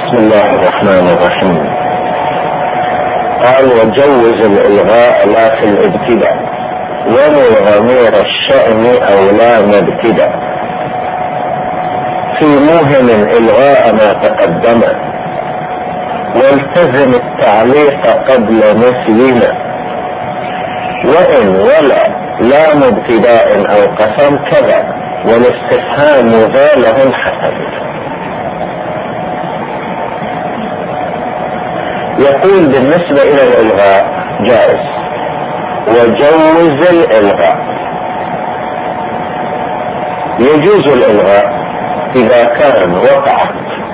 بسم الله الرحمن الرحيم. قال: وجوز الإلغاء لا في الابتداء، ولو ضمير الشأن أو لا مبتدأ، في موهم إلغاء ما تقدم، والتزم التعليق قبل نسينا، وإن لا مبتداء أو قسم كذا، والاستفهام ذا له حسب. يقول بالنسبة إلى الإلغاء جائز، وجوز الإلغاء. يجوز الإلغاء إذا كان وقعت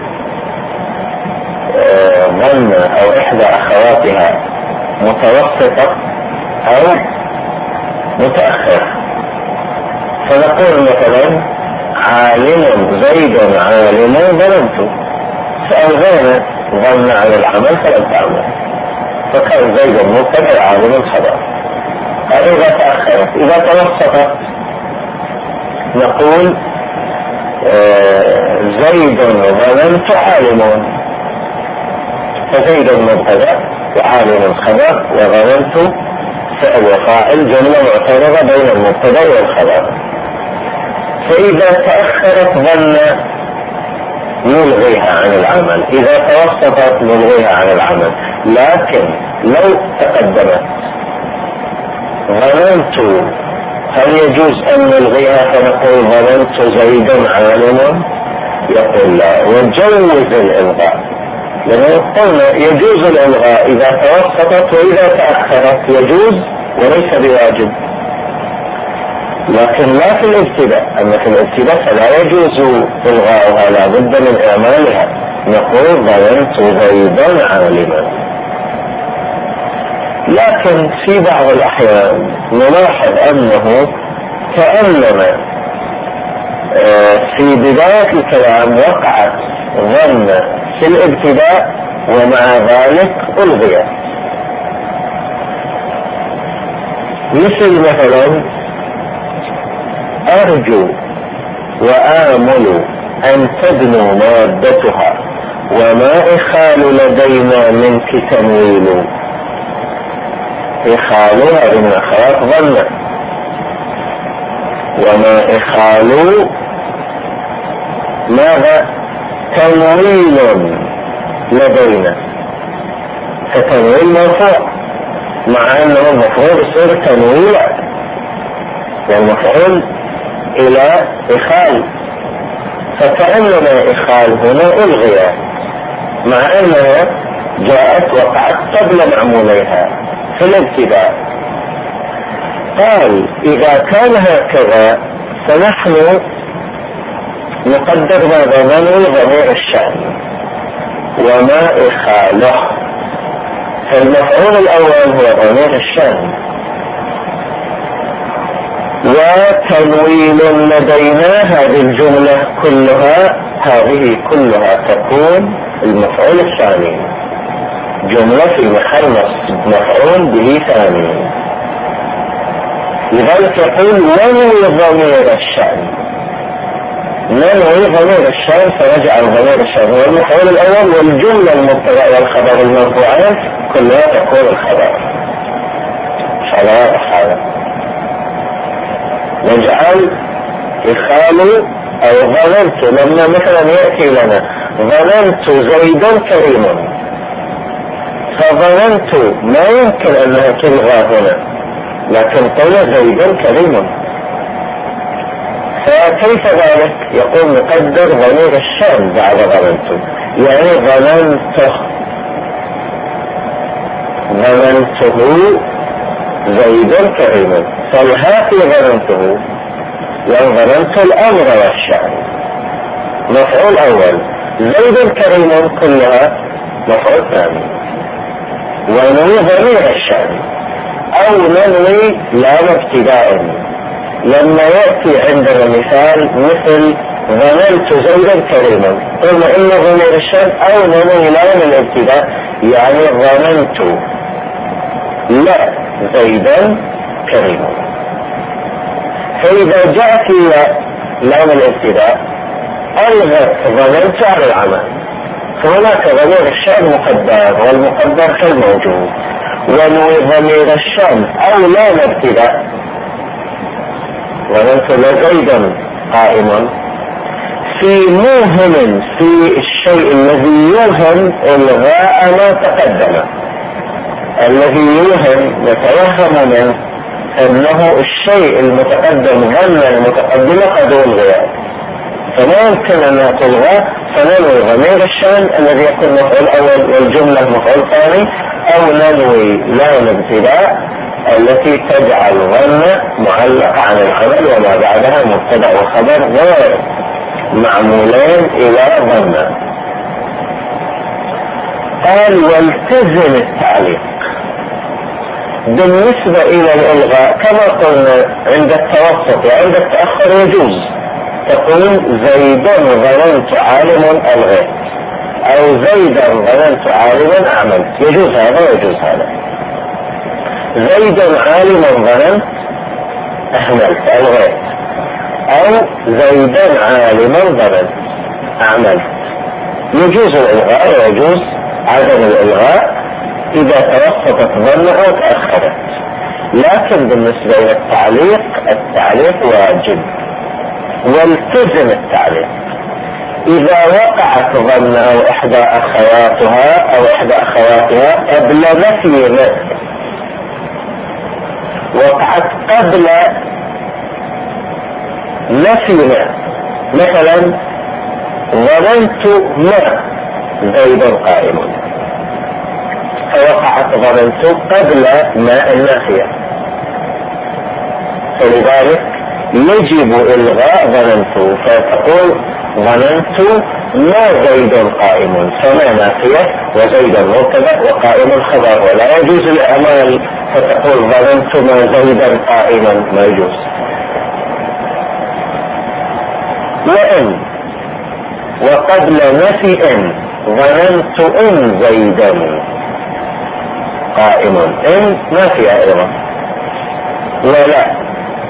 ظن أو إحدى أخواتها متوسطة أو متأخرة. فنقول مثلا: عالم زيد عالم ظننت، فألغينا ظن على العمل فلم تعمل، فكان زيد مبتدأ عالم خبر. هذا إذا تأخرت. إذا توسطت نقول: زيد ظننت عالم، فزيد مبتدأ وعالم خبر، وظننت فعل وفاعل، جملة معترضة بين المبتدأ والخبر. فإذا تأخرت ظن نلغيها عن العمل، إذا توسطت نلغيها عن العمل. لكن لو تقدمت ظننت، هل يجوز أن نلغيها فنقول ظننت زيد عالم؟ يقول لا، وجوز الإلغاء. لأنه قلنا يجوز الإلغاء إذا توسطت، وإذا تأخرت يجوز وليس بواجب. لكن لا في الابتداء. أما في الابتداء فلا يجوز إلغاؤها، لا بد من إعمالها. نقول ظننت زيدا عالما. لكن في بعض الأحيان نلاحظ أنه كأنما في بداية الكلام وقعت ظن في الابتداء، ومع ذلك ألغي. مثلا: أرجو وآمل أن تدنو مادتها، وما إخال لدينا منك تنويل. إخالها من أخوات ظن، وما إخال ماذا؟ تنويل لدينا. فتنويل مرفوع، مع أنه المفروض يصير تنويلا، يعني مفعول إلى إخال. فكأننا إخال هنا ألغي، مع أنها جاءت وقعت قبل معموليها في الابتداء. قال: إذا كان هكذا فنحن نقدر ماذا؟ ننوي ضمير الشأن وما إخاله. فالمفعول الأول هو ضمير الشأن، وتنويل لدينا هذه الجملة كلها، هذه كلها تكون المفعول الثاني، جملة في محل نصب مفعول به ثاني. لذلك يقول: ننوي ضمير الشأن. ننوي ضمير الشأن، فرجع ضمير الشأن هو المفعول الأول، والجملة المبتدأ والخبر المرفوعين كلها تكون الخبر. هذا نجعل إخال أو ظننت. لما مثلا يأتي لنا ظننت زيدا كريم، فظننت ما يمكن أنها تلغى هنا، لكن قلنا زيدا كريم. فكيف ذلك؟ يقول: نقدر ضمير الشأن بعد ظننت، يعني ظننته زيدا كريما. فالها في ظننته، يعني ظننت الأمر والشأن مفعول أول، زيدا كريما كلها مفعول ثاني. وننوي ضمير الشأن أو ننوي لام ابتداء. لما يأتي عندنا مثل ظننت زيدا كريما، قلنا إن ضمير الشأن أو ننوي لام الابتداء، يعني ظننت لا زيدا كريما. فإذا جاءت لام الابتداء ألغت ظننت على العمل، فهناك ضمير الشأن مقدر، والمقدر كالموجود، ونوي ضمير الشأن أو لا ابتداء. ظننت لزيد قائم في موهم، في الشيء الذي يوهم إلغاء ما تقدم. الذي يوهم نتوهم منه أنه الشيء المتقدم ظن المتقدم قد ألغي، فلا يمكن أن تلغى، فننوي ضمير الشأن الذي يكون مفعول أول والجملة مفعول ثاني، أو ننوي لام ابتداء التي تجعل ظن معلقة عن العمل وما بعدها مبتدأ وخبر غير معمولين إلى ظن. قال والتزم التعليق. بالنسبة إلى الإلغاء كما قلنا عند التوسط وعند التأخر يجوز تقول زيدا ظننت عالم ألغيت، أو زيدا ظننت عالما أعملت، يجوز هذا ويجوز هذا. زيدا عالما ظننت أهملت ألغيت، أو زيدا عالما ظننت أعملت. يجوز الإلغاء ويجوز عدم الإلغاء إذا توسطت ظن أو تأخرت. لكن بالنسبة إلى التعليق واجب. والتزم التعليق إذا وقعت ظن أو إحدى أخواتها قبل نفي ما، وقعت قبل نفي ما، مثلا ظننت ما زيد قائم، فوقعت ظننت قبل ما النافية، فلذلك يجب إلغاء ظننت، فتقول ظننت ما زيد قائم، فما نافية وزيد مبتدأ وقائم خبر، ولا يجوز الإعمال فتقول ظننت ما زيدا قائما، ما يجوز. وإن وقبل نفي إن ظننت إن زيدا قائم، إن نافية أيضا. ولا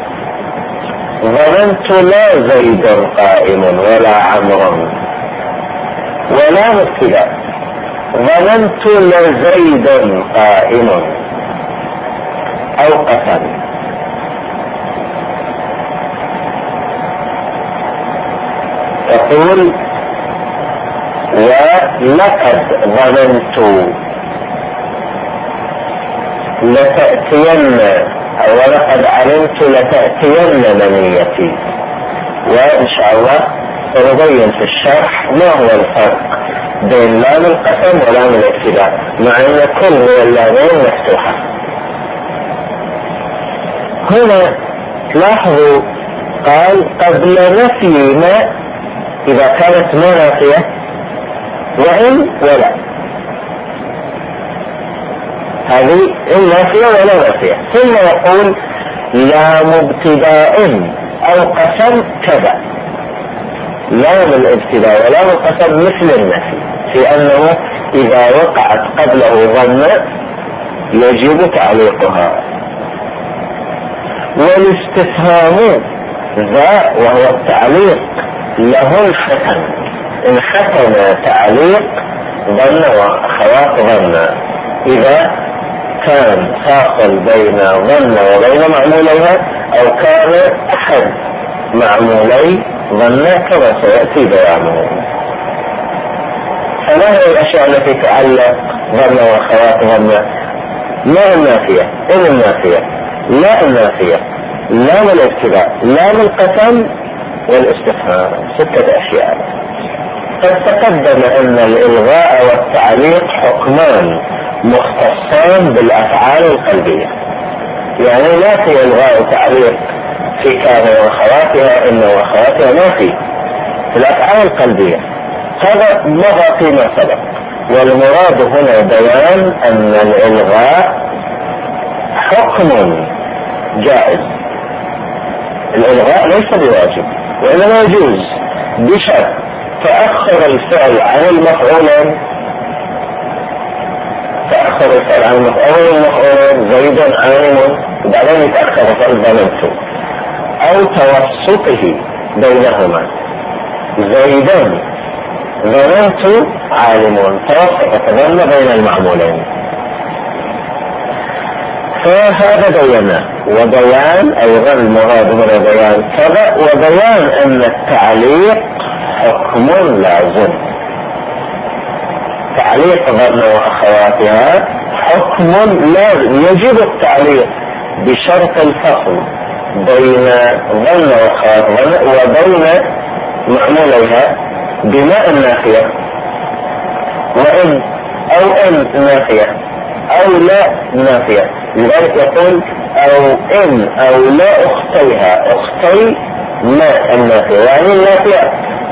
ظننت لا زيد قائم ولا عمرا، ولا مبتدأ ظننت لزيد قائم، أو قسم. تقول ولقد ظننت لتأتين، ولقد علمت لتأتين منيتي. وإن شاء الله سنبين في الشرح ما هو الفرق بين لام القسم ولام الابتداء، مع أن كل من اللامين مفتوحة. هنا لاحظوا قال قبل نفي ما إذا كانت ما نافية، وإن ولا، هذه إن نافية ولا نافية. ثم يقول لام ابتداء أو قسم كذا. لام الابتداء ولام القسم مثل النفي في أنه إذا وقعت قبله ظن يجب تعليقها. والاستفهام ذا وهو التعليق له الختم، إن ختم تعليق ظن وأخوات ظن، إذا كان فاصل بين ظن وبين معموليها، أو كان أحد معمولي ظن كما سيأتي بيانه. فما هي الأشياء التي تعلق ظن وأخوات ظن؟ ما النافية؟ إن النافية، لا النافية، لام الابتداء، لام القسم، والاستفهام. 6 أشياء. قد تقدم أن الإلغاء والتعليق حكمان مختصان بالأفعال القلبية، يعني لا في إلغاء وتعليق في كان وأخواتها إن وأخواتها، ما في الأفعال القلبية. هذا مضى فيما سبق، والمراد هنا بيان أن الإلغاء حكم جائز. الإلغاء ليس بواجب وإنما يجوز بشرط تأخر الفعل عن المفعولين، تأخر الفعل عن المفعولين زيد عالم، وبعدين يتأخر فعل ظننت، أو توسطه بينهما زيدا ظننت عالم، توسطت ظن بين المعمولين. فهذا بينا، وبيان أيضا المراد من بيان كذا، وبيان أن التعليق حكم لازم. تعليق ظن وأخواتها حكم لازم، يجب التعليق بشرط الفصل بين ظن وأخواتها وبين معموليها بماء نافية، وإن أو إن نافية أو لا نافية. لذلك يقول أو إن أو لا أختيها، أختي ما النافية يعني النافية،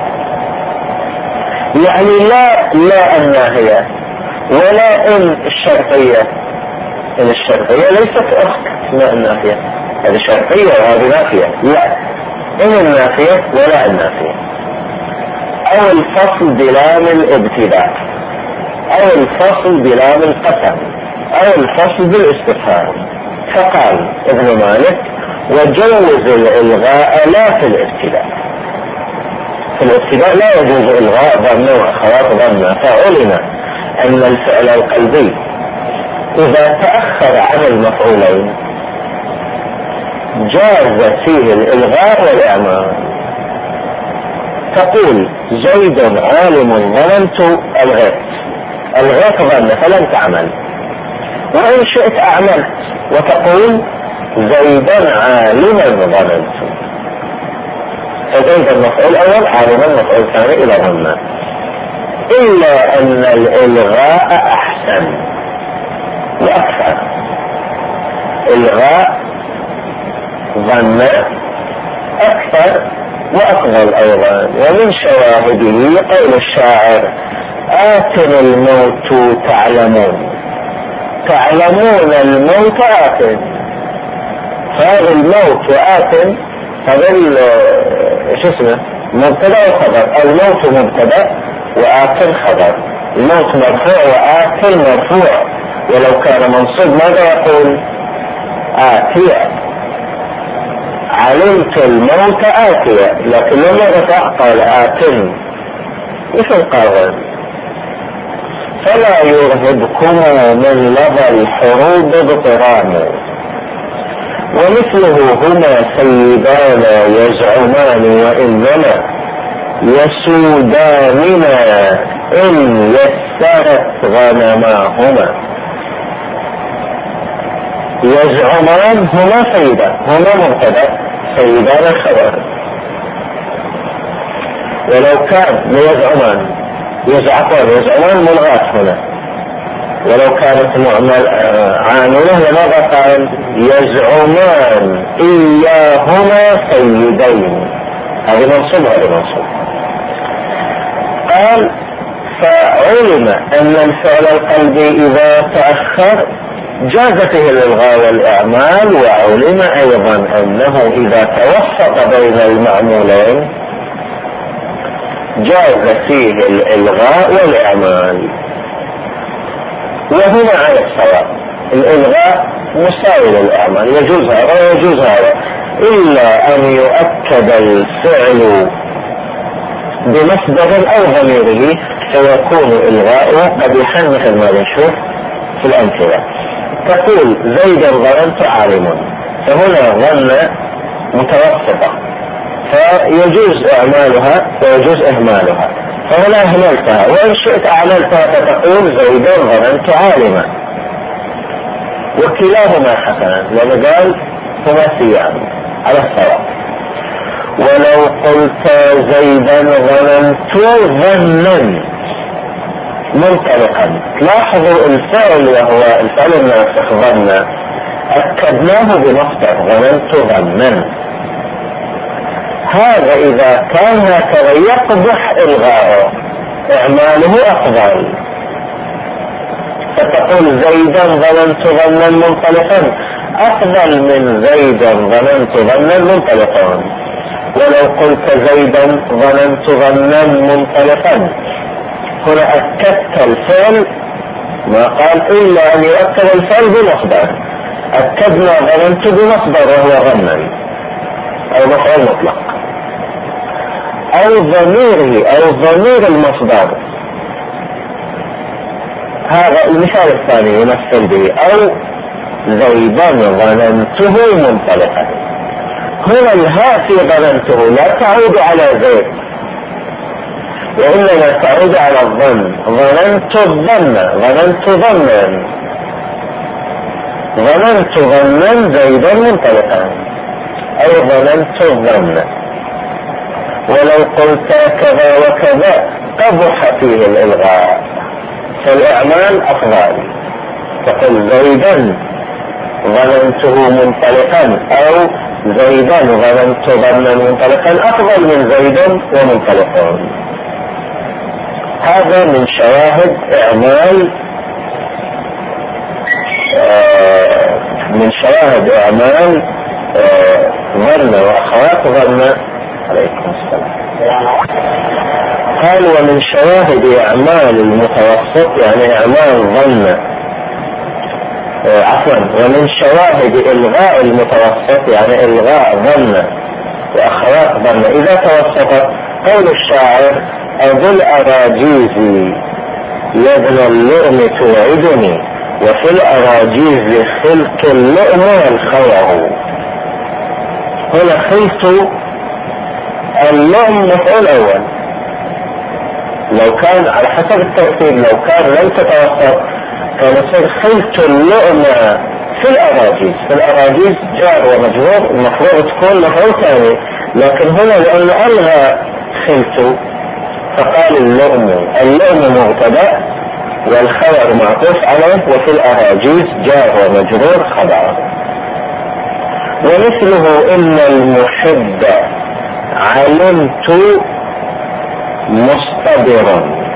يعني لا النافية، ولا إن الشرطية. إن الشرطية ليست أخت ما النافية، هذه شرطية وهذه نافية. لا، إن النافية ولا النافية. أو الفصل بلام الابتداء، أو الفصل بلام القسم، أو الفصل بالاستفهام. فقال ابن مالك وجوز الإلغاء لا في الابتداء. في الابتداء لا يجوز إلغاء ظن وأخوات ظن. فعلم أن الفعل القلبي إذا تأخر عن المفعولين جاز فيه الإلغاء والإعمال. تقول زيد عالم ظننت الغيت ظن فلم تعمل، وإن شئت أعملت وتقول زيدا عالما ظننت، فزيد المفعول أول، عالما المفعول ثاني إلى ظن. إلا أن الإلغاء أحسن وأكثر. إلغاء ظن أكثر وأفضل أيضا. ومن شواهده قول الشاعر آتن الموت تعلمون الموت آتن. فهذا الموت وآتن هذا شو اسمه مبتدأ وخبر. الموت مبتدأ وآتن خبر. الموت مرفوع وآتن مرفوع، ولو كان منصوب ماذا يقول؟ آتية. علمت الموت آتية، لكن لما رفع قال آتن مثل قاول. فلا يرهبكم من لظى الحروب اضطرام، ومثله هما سيدان يزعمان وإنما يسوداننا إن يسرت غنماهما. يزعمان هما سيدان، هما مبتدأ، سيدان خبر. ولو كان يزعمان ملغاة هنا، ولو كانت عاملة لماذا قال يزعمان إياهما سيدين؟ هذه منصوب، هذه منصوب. قال فعلم أن الفعل القلبي إذا تأخر جاز فيه الإلغاء والإعمال. وعلم أيضا أنه إذا توسط بين المعمولين جاز فيه الإلغاء والإعمال. وهنا على الصواب، الإلغاء مساوي للإعمال، يجوز هذا ويجوز هذا، إلا أن يؤكد الفعل بمصدر أو ضميره فيكون إلغاء قبيحا مثل ما نشوف في الأمثلة. تقول زيدا ظننت عالما، فهنا ظن متوسطة فيجوز إعمالها ويجوز إهمالها، فهنا أهملتها، وإن شئت أعملتها فتقول زيدا ظننت عالما، وكلاهما حسنا لأن قال ثلاثيان على الصواب. ولو قلت زيدا ظننت ظنا منطلقا، لاحظوا الفعل وهو الفعل الناسخ ظن أكدناه بمصدر ظننت ظنا. هذا إذا كان هكذا يقبح إلغاءه، إعماله أفضل. فتقول زيدا ظننت ظنا منطلقا أفضل من زيدا ظننت ظنا منطلقا. ولو قلت زيدا ظننت ظنا منطلقا، هنا أكدت الفعل، ما قال إلا أن يؤكد الفعل بمصدر. أكدنا ظننت بمصدر وهو ظنا أو مفعول مطلق. أو ضميره أو ضمير المصدر. هذا المثال الثاني يمثل به أو زيدا ظننته منطلقا. هنا الهاء في ظننته لا تعود على زيد وإنما تعود على الظن. ظننت الظن، ظننت ظنا، ظننت ظنا زيدا منطلقا أي ظننت الظن. ولو قلت كذا وكذا قبح فيه الإلغاء، فالإعمال أفضل. تقول زيدا ظننته منطلقا أو زيدا ظننت ظنا منطلقا أفضل من زيدا ومنطلقا. هذا من شواهد إعمال ظن وأخوات ظن. عليكم السلام. قال ومن شواهد أعمال المتوسط يعني أعمال ظن ومن شواهد إلغاء المتوسط يعني إلغاء ظن وأخوات ظن إذا توسطت قول الشاعر أبو الأراجيز يا ابن اللؤم توعدني وفي الأراجيز خلق اللؤم والخوع. هنا خلق اللؤم مفعول أول، لو كان على حسب الترتيب لو كان لم تتوسط كان يصير خلق اللؤم في الأراجيز. في الأراجيز جار ومجرور المفروض تكون مفعول ثاني، لكن هنا لأنه ألغى خلق فقال اللؤم مبتدأ والخبر معطوف عليه وفي الأراجيز جار ومجرور خبر. ومثله إن المحب علمت مصطبرا.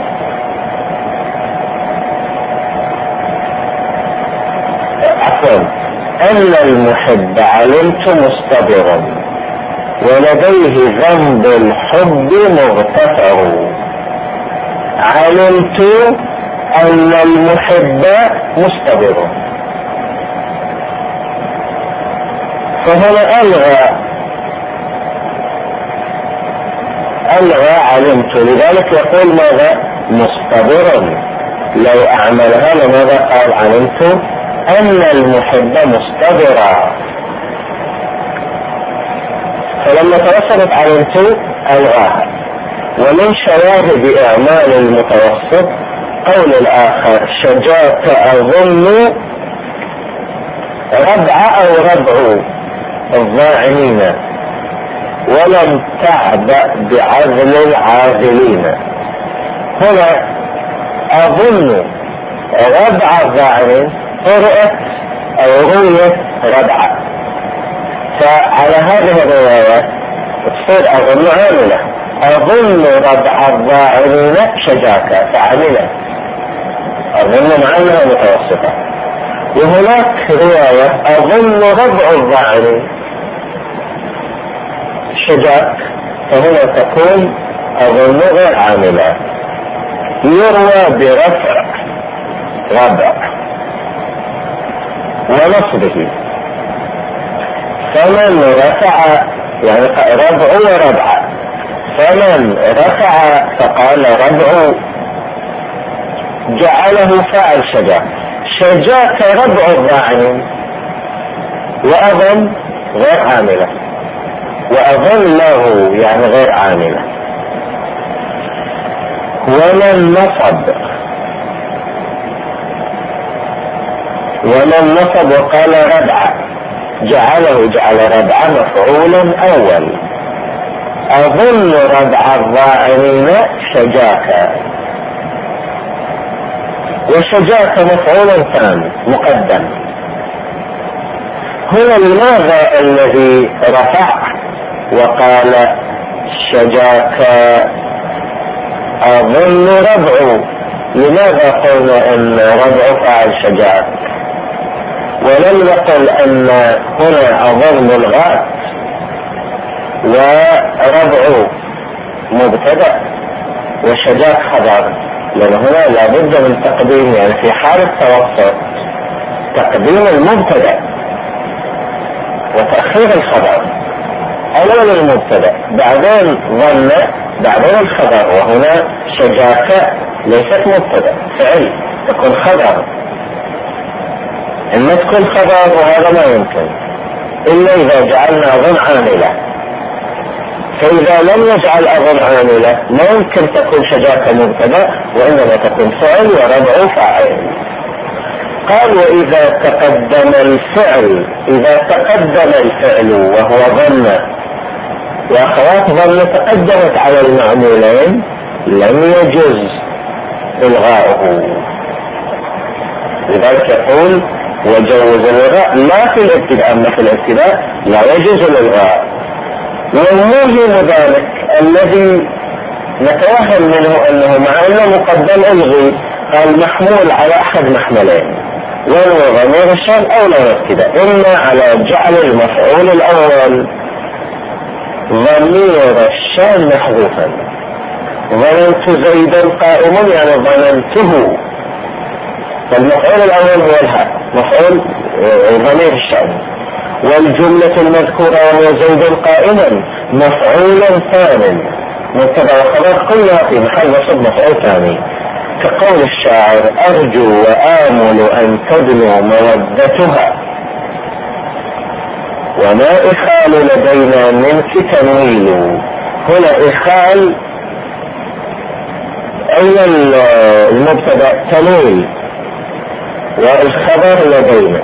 أن المحب علمت مصطبرا ولديه ذنب الحب مغتفر. علمت أن المحب مصطبر، فهنا ألغى علمت، لذلك يقول ماذا مصطبرا. لو أعملها لماذا قال علمت أن المحب مصطبرا، فلما توسطت علمت ألغاها. ومن شواهد إعمال المتوسط قول الآخر شجاك أظن ربع أو ربع الظاعنين ولم تعبأ بعزل العازلين. هنا أظن ربع الظاعنين قرأت أو رويت ربع، فعلى هذه الروايات تصير أظن عاملة. أظن ربع الظاعنين شجاك فعملت، أظن معناها متوسطة. وهناك رواية أظن ربع الظاعنين شجاك، فهنا تكون أظن غير عاملة. يروى برفع ربع ونصبه، فمن رفع يعني ربع وربع، فمن رفع فقال ربع جعله فعل شجاك. شجاك ربع الظاعنين وأظن غير عاملة، وأظن له يعني غير عاملة. ومن نصب وقال ربع جعل ربع مفعولا أول. أظن ربع الظاعنين شجاك، وشجاك مفعولا ثاني مقدم. هنا لماذا الذي رفع وقال شجاك أظن ربع؟ لماذا قلنا أن ربع فعل شجاك ولم يقل أن هنا أظن الغاء وربع مبتدأ وشجاك خبر؟ لأن هنا لابد من تقديم، يعني في حال التوسط تقديم المبتدأ وتأخير الخبر. أول المبتدأ بعدين ظن بعدين الخبر، وهنا شجاك ليست مبتدأ، فعل تكون خبر. إما تكون خبر وهذا ما يمكن إلا إذا جعلنا أظن عاملة، فإذا لم يجعل أظن عاملة لا يمكن تكون شجاك مبتدأ، وإنما تكون فعل وربع فاعل. قال وإذا تقدم الفعل، إذا تقدم الفعل وهو ظن، وأخوات ظن تقدمت على المعمولين لم يجوز إلغاؤه. لذلك يقول وجوز الإلغاء لا في الابتداء، أما في الابتداء لا يجوز الإلغاء. والموهم ذلك الذي نتوهم منه أنه مع أنه مقدم ألغي، قال محمول على أحد محملين، وهو ضمير الشأن أو لا يبتدأ، إما على جعل المفعول الأول ضمير الشأن محذوفا، ظننت زيدا قائما يعني ظننته، فالمفعول الأول هو الهاء مفعول ضمير الشأن، والجملة المذكورة وهو زيد قائما مفعول ثاني، مبتدأ وخبر كلها في محل نصب مفعول ثاني، كقول الشاعر أرجو وآمل أن تدنو مودتها، وما إخال لدينا منك تنويل. هنا إخال أين المبتدأ تنويل والخبر لدينا،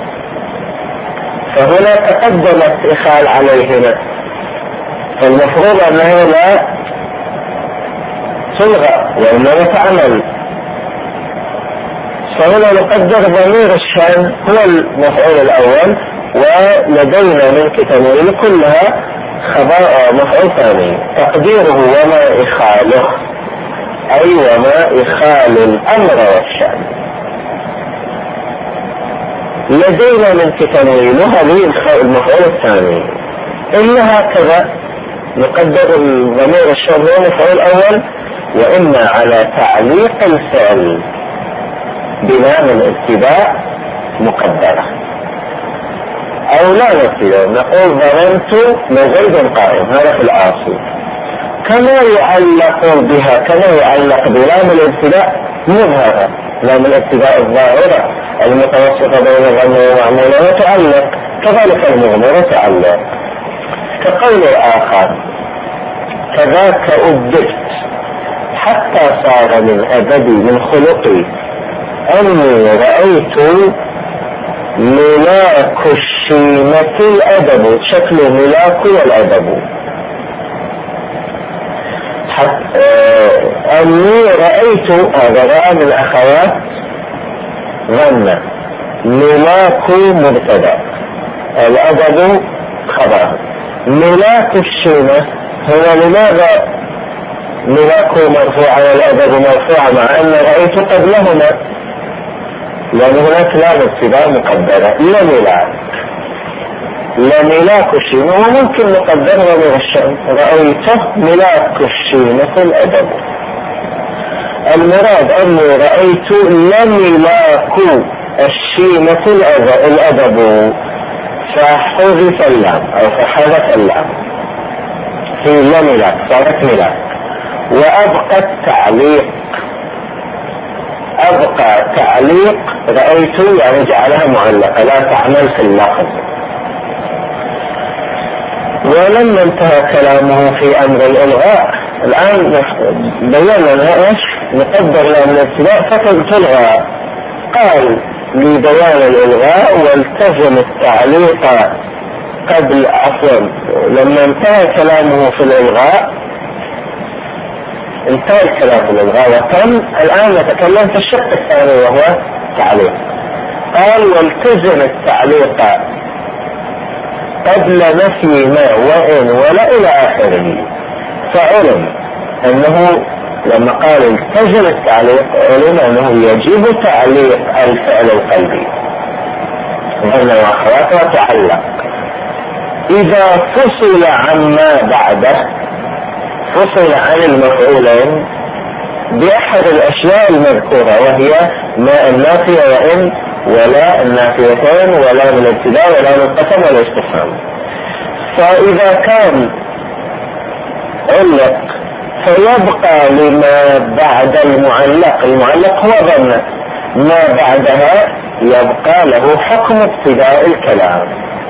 فهنا تقدمت إخال عليهما، فالمفروض أنها لا تلغى وإنما تعمل، فهنا نقدر ضمير الشأن هو المفعول الأول، ولدينا من كتنويل كلها خبر مفعول ثاني، تقديره وما إخاله أي وما إخال الأمر والشأن. لدينا من كتنويل هذه المفعول الثاني، إلا هكذا نقدر ضمير الشأن هو المفعول الأول، وإما على تعليق الفعل بناء الابتداء مقدرة أو لا نبتدأ، نقول ظننت لزيد قائم، هذا في العاصي، كما يعلق بها كما يعلق بلام الابتداء مظهرة، لام الابتداء الظاهرة المتوسطة بين الظن ومعمولة وتعلق، كذلك المغمرة تعلق. كقول الآخر كذاك أدبت حتى صار من أدبي من خلقي أني رأيت ملاك الشيمة الأدب، شكل ملاك والأدب، أني رأيت هذا رأى من أخوات ظن، ملاك مبتدأ الأدب خبر، ملاك الشيمة هو لماذا ملاك مرفوع والأدب مرفوع مع أن رأيت قبلهما؟ لأن هناك لا ابتداء مقدرة، لا ملاك الشيمة، وممكن نقدرها من الشأن رأيته ملاك الشيمة الأدب. المراد أني رأيت لملاك الشيمة الأدب، فحذف اللام أو فحذف اللام في لملاك صارت ملاك، وأبقى التعليق، أبقى تعليق رأيت يعني جعلها معلقة لا تعمل في اللفظ. ولما انتهى كلامه في أمر الإلغاء، الآن بينا لها إيش نقدر لها من الابتداء فتلغى، قال لبيان الإلغاء والتزم التعليق قبل عفوا. لما انتهى كلامه في الإلغاء انتهى الكلام في الإلغاء وتم، الآن نتكلم في الشق الثاني وهو تعليق. قال والتزم التعليق قبل نفي ما وإن ولا إلى آخره، فعلم أنه لما قال التزم التعليق علم أنه يجب تعليق الفعل القلبي ظن وأخواته تعلق إذا فصل عما بعده، فصل عن المفعولين بأحد الأشياء المذكورة، وهي ما النافية وإن ولا النافيتين ولا من الابتداء ولا من القسم ولا الاستفهام. فإذا كان علق فيبقى لما بعد المعلق هو ظن، ما بعدها يبقى له حكم ابتداء الكلام.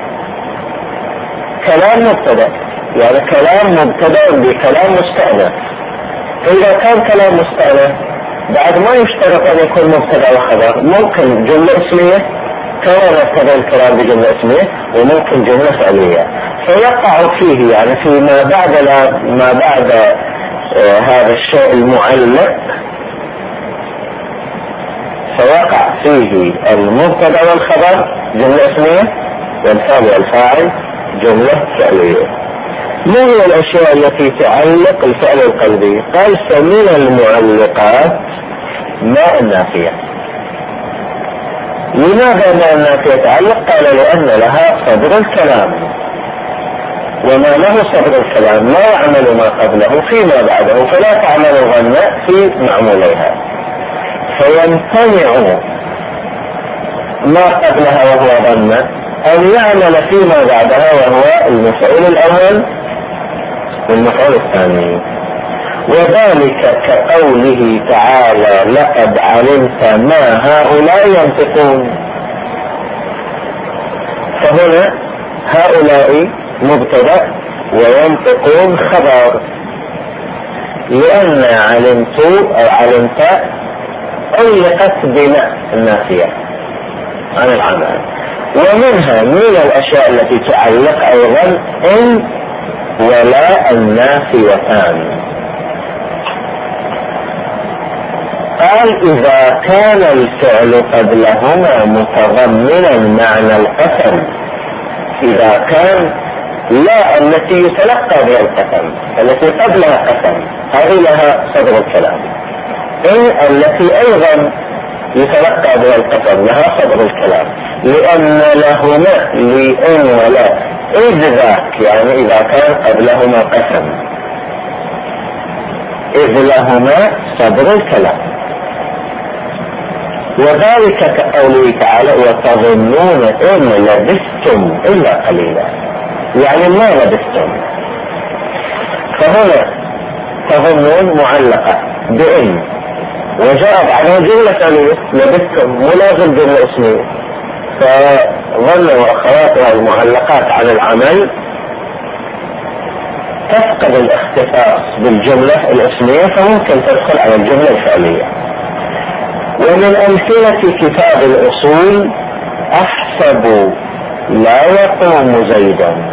كلام مبتدأ يعني كلام مبتدأ بكلام مستأنف، فإذا كان كلام مستأنف بعد ما يشترط أن يكون مبتدأ وخبر، ممكن جملة اسمية كما نبتدأ الكلام بجملة اسمية، وممكن جملة فعلية، فيقع فيه يعني في ما بعد هذا الشيء المعلق فيقع فيه المبتدأ والخبر جملة اسمية، والفعل والفاعل جملة فعلية. ما هي الأشياء التي تعلق الفعل القلبي؟ قال فمن المعلقات ما النافية. لماذا ما النافية تعلق؟ قال لأن لها صدر الكلام، وما له صدر الكلام لا يعمل ما قبله فيما بعده، فلا تعمل ظن في معموليها، فيمتنع ما قبلها وهو ظن أن يعمل فيما بعدها وهو المفعول الأول والمفعول الثاني. وذلك كقوله تعالى لقد علمت ما هؤلاء ينطقون، فهنا هؤلاء مبتدأ وينطقون خبر، لأن علمت أو علمت علقت بما النافية عن العمل. ومنها من الأشياء التي تعلق أيضا إن ولا النافيتان. قال إذا كان الفعل قبلهما متضمنا معنى القسم، إذا كان لا التي يتلقى بها القسم، التي قبلها قسم هذه لها صدر الكلام، إن التي أيضا يتلقى بها القسم لها صدر الكلام، لأن لهما لإن ولا إذ ذاك يعني إذا كان قبلهما قسم، إذ لهما صدر الكلام. وذلك كقوله تعالى وتظنون إن لبثتم إلا قليلا، يعني ما لبثتم. فهنا تظنون معلقة بإن وجاء بعدها جملة ثانية لبثتم ملازم جملة اسمية، فظن وأخواتها المعلقات عن العمل تفقد الاختصاص بالجملة الاسمية، فممكن تدخل على الجملة الفعلية. ومن أمثلة كتاب الأصول أحسب لا يقوم زيدا،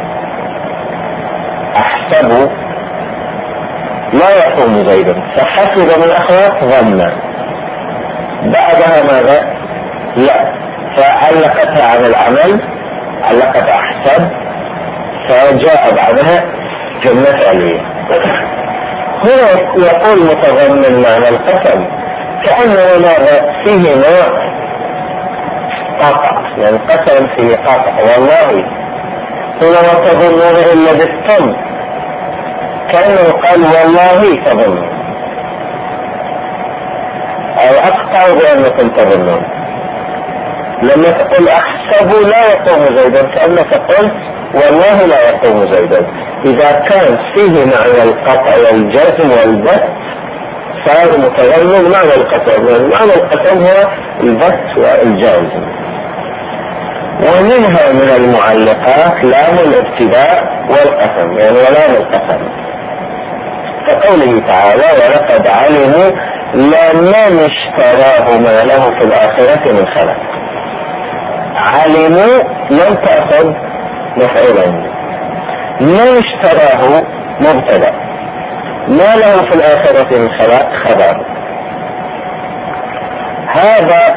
أحسب لا يقوم زيدا، فحسب من أخوات ظن، بعدها ماذا؟ لا، فعلقتها عن العمل، علقت أحسب، فجاء بعدها جملة فعلية. هنا يقول متضمن معنى القسم، كأنه ماذا فيه نوع قطع، يعني قسم فيه قطع، والله هنا وتظنون إن لبثتم، كأنه قال والله تظنون، أو أقطع بأنكم تظنون. لما تقول أحسب لا يقوم زيدا كأنك قلت والله لا يقوم زيدا. إذا كان فيه معنى القطع والجزم والبث صار متضمن معنى القسم، معنى القسم هو البث والجزم. ومنها من المعلقات لام الابتداء والقسم، يعني ولام القسم، كقوله تعالى ولقد علموا لمن اشتراه ما له في الآخرة من خلق. علموا لم تأخذ مفعولا، من اشتراه مبتدأ، ما له في الآخرة من خلق خبر. هذا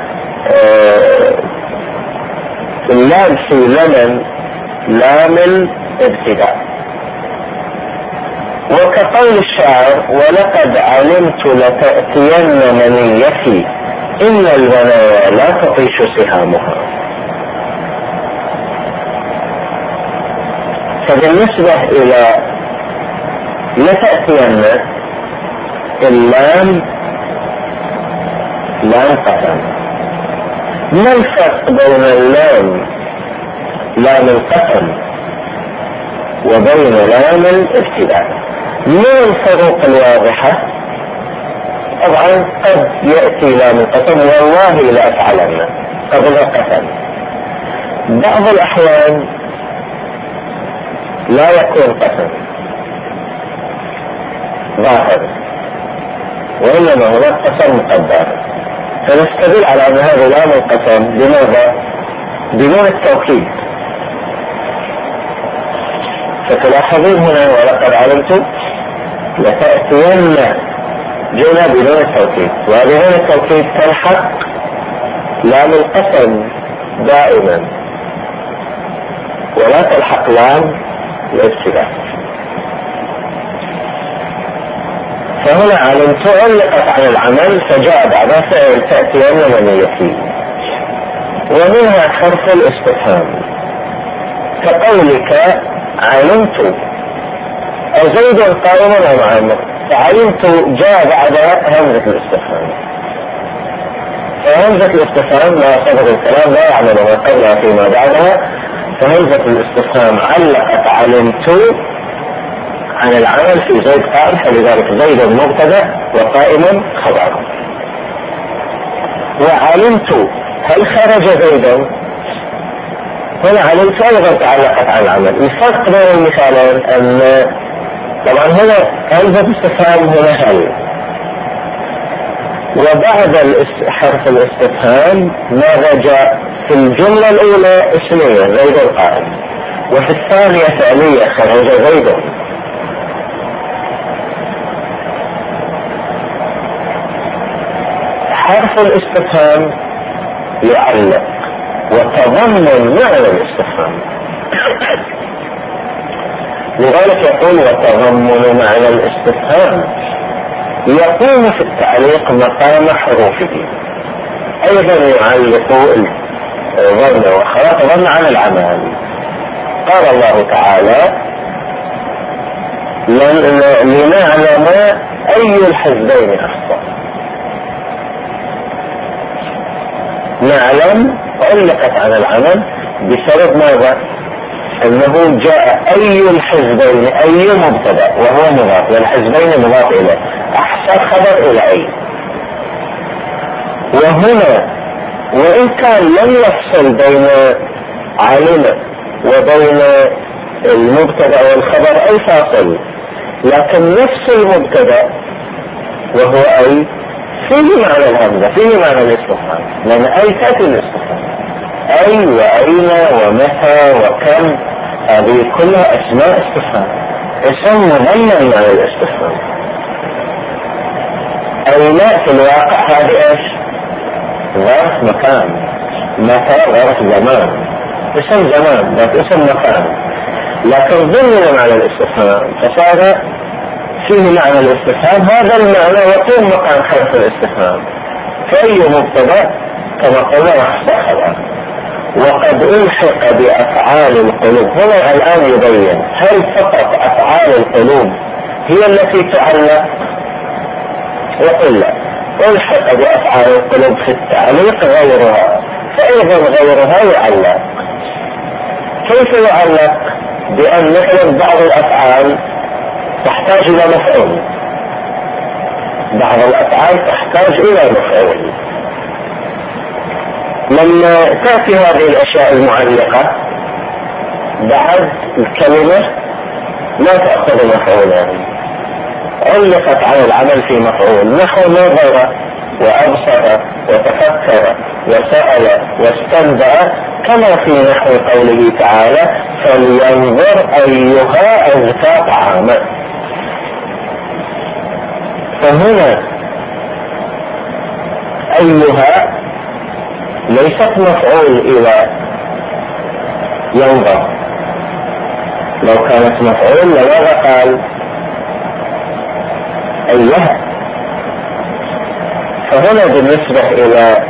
اللام في لمن لام الابتداء. وكقول الشاعر ولقد علمت لتأتين منيتي إن المنايا لا تطيش سهامها. فبالنسبة إلى لتأتين اللام لام قسم. ما الفرق بين اللام لام القسم وبين لام الابتداء؟ من الفروق الواضحة طبعا قد يأتي لام القسم والله لأفعلن قبل القسم. بعض الأحيان لا يكون قسم ظاهر وإنما هو قسم مقدر، فنستدل على أن هذا لام القسم بماذا؟ بدون التوكيد. فتلاحظون هنا ولقد علمت لتأتين جملة بدون التوكيد، وبدون التوكيد تلحق لام القسم دائما ولا تلحق لام الابتداء. فهنا علمت علقت عن العمل فجاء بعدها فعل تأتين منيتي. ومنها حرف الاستفهام كقولك علمت زيد قائم أم عامر، فعلمت جاء بعد همزة الاستفهام، فهمزة الاستفهام لا صدر الكلام لا يعمل ما قبلها فيما بعدها، فهمزة الاستفهام علقت علمت عن العمل في زيد قائم، فلذلك زيد مبتدأ وقائم خبر. وعلمت هل خرج زيدا؟ هنا علمت أيضا تعلقت عن العمل. الفرق بين المثالين أن طبعا هنا همزة الاستفهام هنا هل، وبعد حرف الاستفهام ماذا جاء؟ في الجملة الأولى اسمية زيد القائم، وفي الثانية فعلية خرج زيد. حرف الاستفهام يعلق وتضمن معنى الاستفهام، لذلك يقول وتضمن معنى الاستفهام يقوم في التعليق مقام حروفه. ايضا يعلق ظن وخلاص ظن عن العمل. قال الله تعالى لنعلم اي الحزبين احصى. نعلم علقت عن العمل بسبب ماذا؟ انه جاء اي الحزبين، اي مبتدا وهو مضاف، والحزبين مضاف اليه، احصى خبر الى اي. وهنا وان كان لم يفصل بين علم وبين المبتدا والخبر اي فاصل، لكن نفس المبتدا وهو اي فيه معنى الهمزه، فيه معنى الاستفهام، لان اي تاتي الاستفهام. اي واين ومتى وكم هذه كلها اسماء استفهام، اسم مضمن على الاستفهام. اين في الواقع هذه ايش؟ ظرف مكان، متى ظرف زمان، اسم زمان بس اسم مكان، لكن ضمن معنى الاستفهام فصار فيه معنى الاستفهام. هذا المعنى يقوم مقام حرف الاستفهام، فأي مبتدأ كما قلنا يحصى خبر. وقد ألحق بأفعال القلوب. هنا الآن يبين هل فقط أفعال القلوب هي التي تعلق؟ يقول لا، ألحق بأفعال القلوب في التعليق غيرها، فأيضا غيرها يعلق. كيف يعلق؟ بأن مثلا بعض الأفعال تحتاج إلى مفعول، بعض الأفعال تحتاج إلى مفعول. لما تأتي هذه الأشياء المعلقة بعد الكلمة لا تأخذ مفعولا، علقت على العمل في مفعول، نحو نظر وأبصر وتفكر وسأل واستنبأ، كما في نحو قوله تعالى فلينظر أيها أزكى طعاما. فهنا أيها ليست مفعول إلى ينظر، لو كانت مفعول لماذا قال أيها؟ فهنا بالنسبة إلى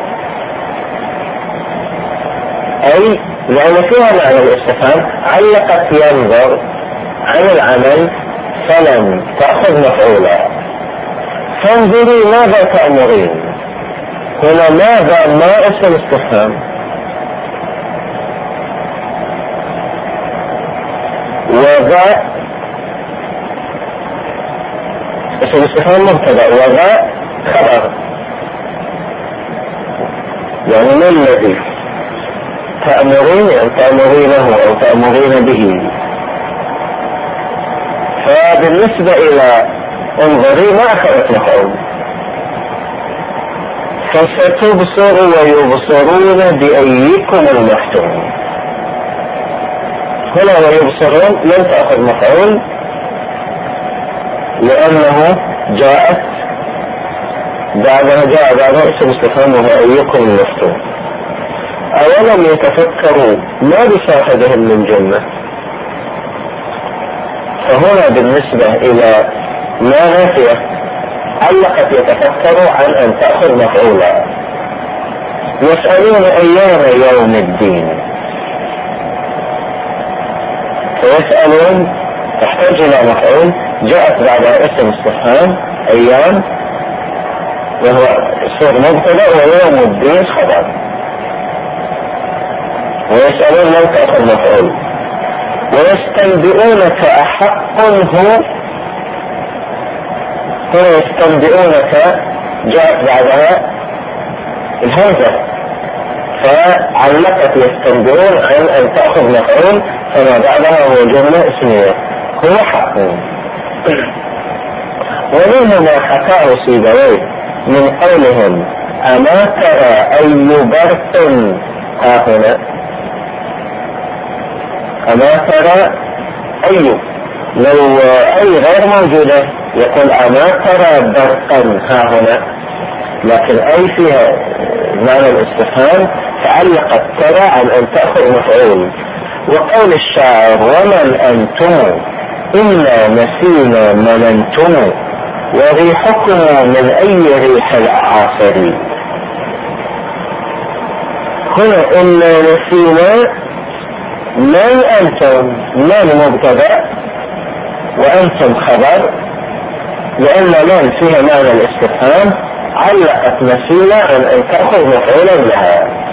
أي لأن فيها معنى الاستفهام علقت ينظر عن العمل فلم تأخذ مفعولا. فانظري ماذا تأمرين؟ هنا ماذا ما اسم استفهام، وذا اسم الاستفهام مبتدأ وذا خبر، يعني ما الذي تأمرينه أو تأمرين به. فبالنسبة إلى انظري ما أخذت مفعول، فستبصر ويبصرون بأيكم المفتون. هنا ويبصرون لم تأخذ مفعول لأنه جاءت بعدها جاء بعدها اسم استفهام وهو أيكم المفتون. أولم يتفكروا ما بصاحبهم من جنة. فهنا بالنسبة إلى ما نافية علقت يتفكروا عن أن تأخذ مفعولا. يسألون أيام يوم الدين، فيسألون تحتاج إلى مفعول، جاءت بعدها اسم استفهام أيام وهو صور مبتدأ ويوم الدين خبر. ويسألون لم تأخذ مفعول. ويستنبئونك أحق هو، هنا يستنبئونك جاءت بعدها الهمزة فعلقت يستنبئون عن أن تأخذ مفعول، فما بعدها هو جملة اسمية هو حق. ومنه ما حكاه سيبويه من قولهم أما ترى أي برق ها هنا. أما ترى أي، لو أي غير موجودة يقول أما ترى برقا ها هنا، لكن أي فيها معنى الاستفهام فعلقت ترى عن أن تأخذ مفعول. وقول الشاعر ومن أنتم إنا نسينا من أنتم وريحكم من أي ريح الأعاصر. هنا إنا نسينا من أنتم، من مبتدأ وأنتم خبر، لأن من فيها معنى الاستفهام علقت نسينا عن أن تأخذ مفعولا لها.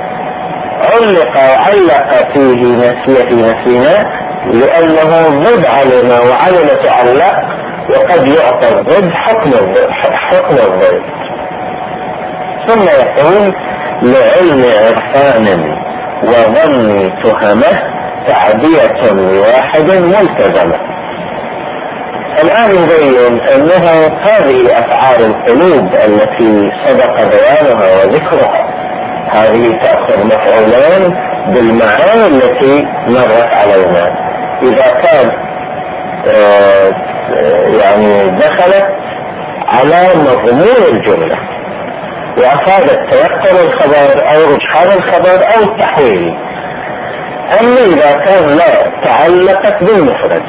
علق فيه نسينا لأنه ضد علم، وعلم تعلق، وقد يعطى الضد حكم الضد. ثم يقول لعلم عرفان وظن تهمه تعدية لواحد ملتزمة. الآن يبين أنه هذه أفعال القلوب التي سبق بيانها وذكرها هذه تأخذ مفعولان بالمعاني التي مرت علينا. إذا كان يعني دخلت على مضمون الجملة وأفادت تيقن الخبر أو رجحان الخبر أو التحويل. أما إذا كان لا تعلقت بالمفرد،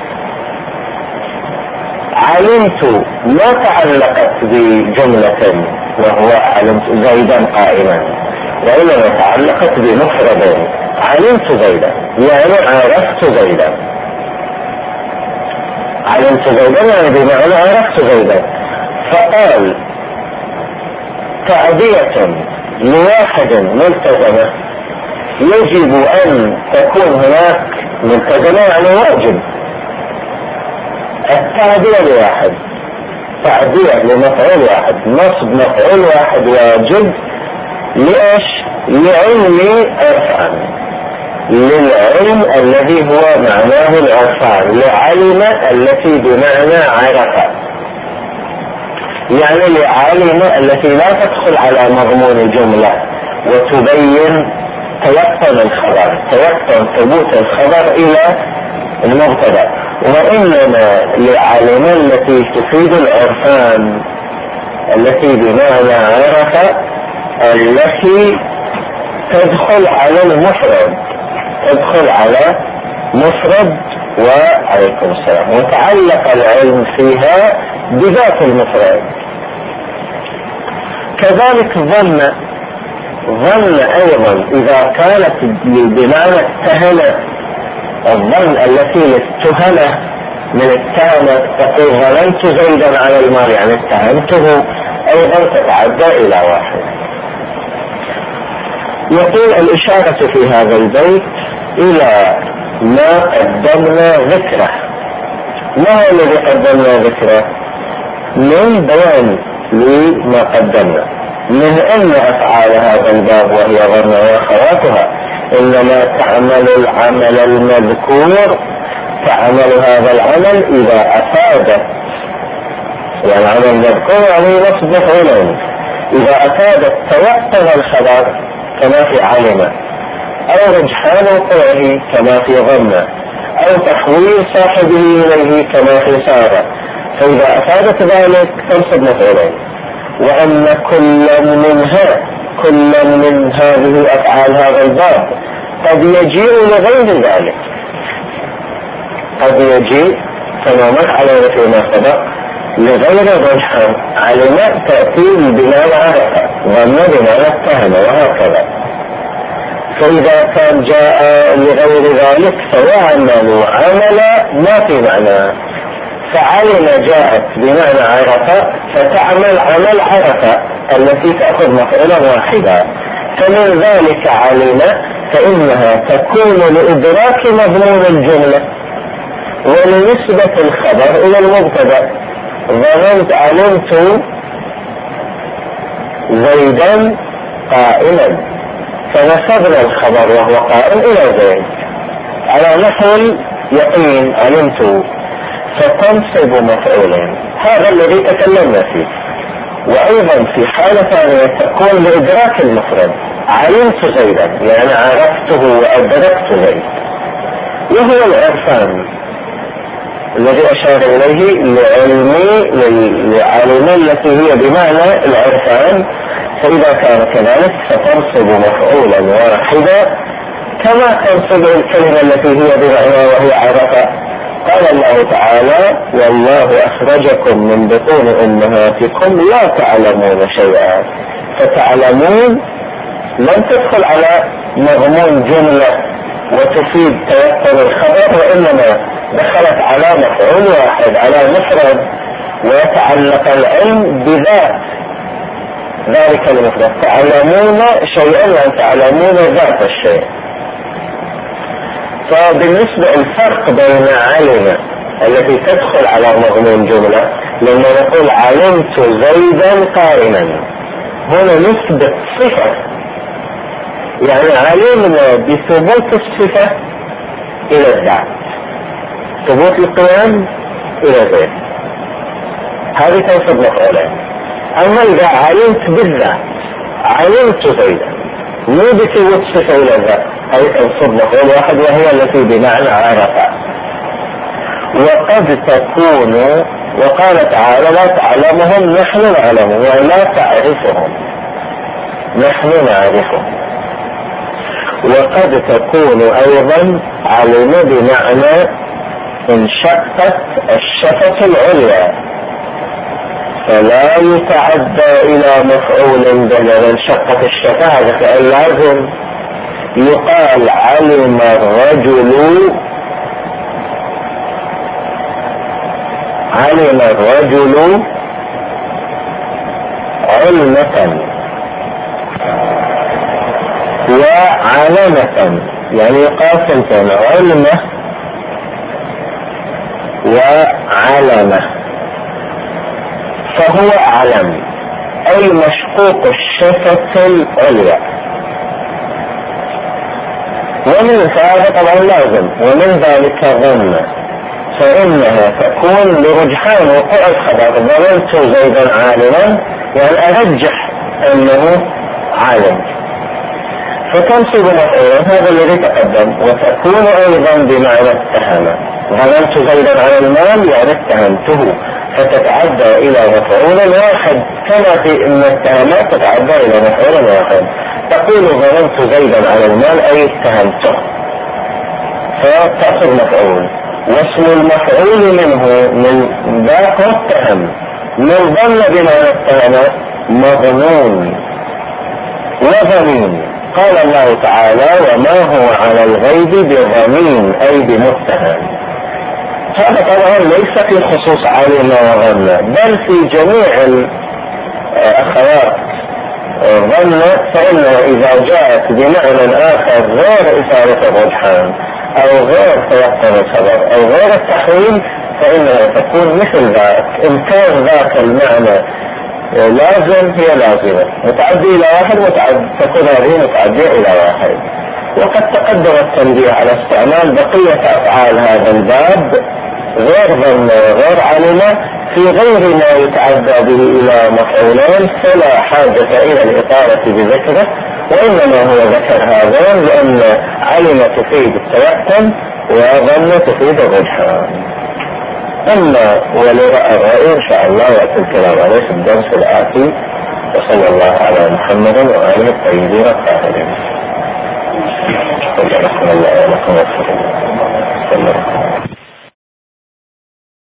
علمت ما تعلقت بجملة وهو علمت زيدا قائما، وإنما تعلقت بمفرد علمت زيدا، يعني عرفت زيدا. علمت زيدا يعني بمعنى عرفت زيدا. فقال تعدية لواحد ملتزمة، يجب أن تكون هناك ملتزمة يعني واجب. التعدية لواحد، تعدية لمفعول واحد، نصب مفعول واحد واجب. لإيش؟ لعلم عرفان، للعلم الذي هو معناه العرفان، لعلم التي بمعنى عرف، يعني لعلم التي لا تدخل على مضمون الجملة وتبين تيقن الخبر، تيقن ثبوت الخبر إلى المبتدأ، وإنما لعلم التي تفيد العرفان التي بمعنى عرف، التي تدخل على المفرد، تدخل على مفرد وعليكم السلام، وتعلق العلم فيها بذات المفرد. كذلك ظن أيضا إذا كانت بمعنى اتهمت، الظن التي اتهمه من التهمة تقول ظننت زيدا على المال يعني اتهمته، أيضا تتعدى إلى واحد. يقول الإشارة في هذا البيت إلى ما قدمنا ذكره. ما هو الذي قدمنا ذكره؟ من بيان لما قدمنا من أن أفعال هذا الباب وهي ظن وأخواتها إنما تعمل العمل المذكور، تعمل هذا العمل إذا أفادت، يعني عمل المذكور يعني نصب مفعولين، إذا أفادت توقف الخبر كما في علم، أو رجحان وقوعه كما في ظن، أو تحويل صاحبه إليه كما في سارة، فإذا أفادت ذلك تنصب مفعولين. وأن كل من هذه أفعال هذا الباب قد يجيء لغير ذلك، قد يجيء كما مر علينا فيما سبق لغير الرجحان. علم تأتي بمعنى عرف، ظن بمعنى اتهم، وهكذا. فإذا كان جاء لغير ذلك فيعمل عمل ما في معنى. فعلم جاءت بمعنى عرف فتعمل عمل عرف التي تأخذ مفعولا واحدا. فمن ذلك علم فإنها تكون لإدراك مضمون الجملة ولنسبة الخبر إلى المبتدأ. ظننت علمت زيدا قائما، فنسبنا الخبر وهو قائم إلى زيد على نحو يقين علمت، فتنصب مفعولين. هذا الذي تكلمنا فيه. وأيضا في حالة ثانية تكون لإدراك المفرد، علمت زيدا يعني عرفته وأدركت زيد، وهو العرفان الذي أشار إليه لعلم التي هي بمعنى العرفان. فإذا كان كذلك فتنصب مفعولا واحدا كما تنصب الكلمة التي هي بمعنى وهي عرف. قال الله تعالى: والله أخرجكم من بطون أمهاتكم لا تعلمون شيئا. فتعلمون لم تدخل على مضمون جملة وتفيد توقف الخبر، وإنما دخلت على مفعول واحد، على مفرد، ويتعلق العلم بذات ذلك المفرد. تعلمون شيئا يعني تعلمون ذات الشيء. فبالنسبة الفرق بين علم التي تدخل على مضمون جملة، لما نقول علمت زيدا قائما، هنا نثبت صفة، يعني علمنا بثبوت الصفة إلى الذات، ثبوت القيام إلى زيد، هذه تنصب مفعولين. أما إذا علمت بالذات علمت زيدا مو بثبوت صفة إلى الذات، هذه تنصب مفعول واحد وهي التي بمعنى عرف. وقد تكون، وقال تعالى: لا تعلمهم نحن نعلمهم، ولا تعرفهم نحن نعرفهم. وقد تكون أيضا علم بمعنى انشقت الشفة العليا، فلا يتعدى إلى مفعول بدل انشقت الشفة، هذا فعل لازم. يقال علم الرجل علمة وعلمة، يعني يقال ثنتين، علمة وعلمة. فهو علم أي مشقوق الشفة العليا. ومن هذا طبعا لازم، ومن ذلك ظن، فإنها تكون لرجحان وقوع الخبر. ظننت زيدا عالما يعني أرجح أنه عالم، فتنصب مفعولا، هذا الذي تقدم. وتكون أيضا بمعنى اتهم، ظننت زيدا على المال يعني اتهمته، فتتعدى إلى مفعول واحد، كما في إن الاتهامات تتعدى إلى مفعول واحد. تقول ظننت زيدا على المال أي اتهمته، فتأخذ مفعول. واسم المفعول منه من ذاك اتهم، من ظن بمعنى اتهم مظنون وظنين. قال الله تعالى: وما هو على الغيب بظنين أي بمتهم. هذا طبعا ليس في خصوص علم وظن، بل في جميع الأخوات ظن، فإنها إذا جاءت بمعنى آخر غير إثارة الرجحان أو غير توقف الخبر أو غير التحويل فإنها تكون مثل ذاك. إن كان ذاك المعنى لازم هي لازمة، متعدي إلى واحد تكون هذه متعدية إلى واحد. وقد تقدم التنبيه على استعمال بقية أفعال هذا الباب غير علمة في غير ما يتعدى به إلى مفعولين، فلا حاجة إلى الإطالة بذكره، وإنما هو ذكر هذا لأن علم تفيد التيقن وظن تفيد الرجحان. أما ولرأى الرأي إن شاء الله يأتي الكلام عليه في الدرس الآتي. وصلى الله على محمد وآله الطيبين الطاهرين. الله